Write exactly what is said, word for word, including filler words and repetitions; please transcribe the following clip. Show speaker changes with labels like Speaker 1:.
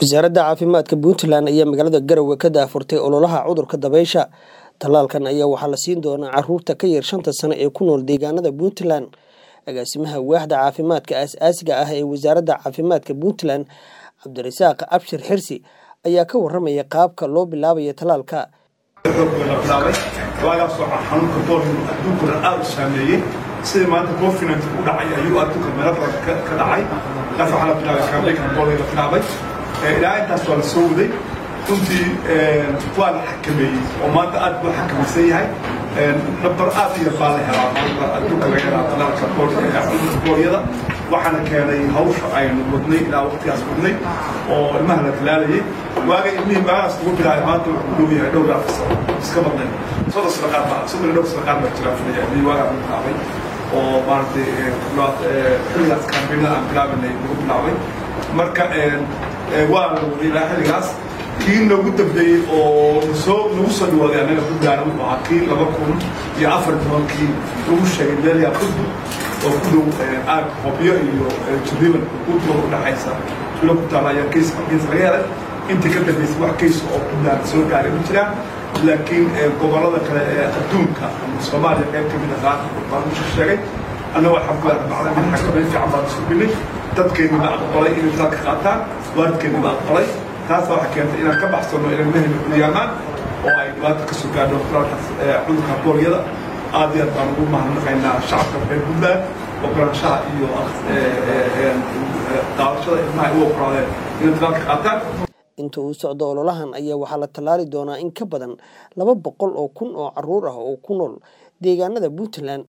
Speaker 1: wasaaradda caafimaadka Puntland ayaa magaalada Garowe ka daafurtay ololaha cudurka dabaysha. Talaalkan ayaa waxaa la siin doonaa carruurta ka yar shanta sano ee ku nool deegaanada Puntland. Agaasimaha waaxda caafimaadka aasaasiga ah ee wasaaradda caafimaadka Puntland, Cabdirasaaq Abshir Xirsi, ayaa ka warramaya qaabka loo bilaabayo talaalka.
Speaker 2: sida maanta confinance u dhacay ayuu adduunka meel badan ka dhacay taas waxa la bilaabay kaambeynka booliga la bilaabay ilaa intaas waa la soo waday runtii waa la xakameeyey oo maanta aad buu xakamaysan yahay number aad iyo baa la helaa maanta adduunka laga helaa talaalka booliyada waxaana keenay hawsha aynu wadnay ilaa waqtigaas wadnay oo ilmaha la talaalayay waaga ilmihii baagaas ugu bilaabay maanta wuxuu u dhow yahay dhowr afar sano iska badnay soddon sano qaar baa soddon dhowr sano qaar baa jira filaya ilmihii waagaa lagu bilaabay oo maaragtay xilligaas kaambeynada aan bilaabanay lagu bilaabay marka waa la waday ilaa xilligaas kii noogu dambeeyey oo soo nagu soo dhawaaday annaga ku gaara wuxuu ahaa kii laba kun iyo afar tobankii lagu sheegay meelyaa qudbu oo ku dhow aag hobyo iyo jiriban udba u dhaxaysa tulo ku taala ayaa keys keys laga helay intii ka dambeysay wax keys oo puntland soo gaaray ma jiraan laakiin gobollada kale ee adduunka Soomaaliya qayb ka mid ah baan u sheegay annaga alxamdulilah bacda min xakameyn fiican baan isku bilay dadkeenu ma aqbalay inay talaalka qaataan waalidkeenu ma aqbalay taas waxay keentay inaan ka baxsano ilmahayna kuliyaamaan oo ay dhibaato ka soo gaadho talaalkaas cudurka booliyada aad iyo aad baan ugu mahadnaqaynaa shacabka reer puntland ogolaanshaha iyo qaadashada ilmaha ay u ogolaadeen inay talaalka qaataan.
Speaker 1: Inta uu socdo ololahan ayaa waxaa la talaali doonaa in ka badan laba boqol oo kun oo carruur ah oo ku nool deegaanada Puntland.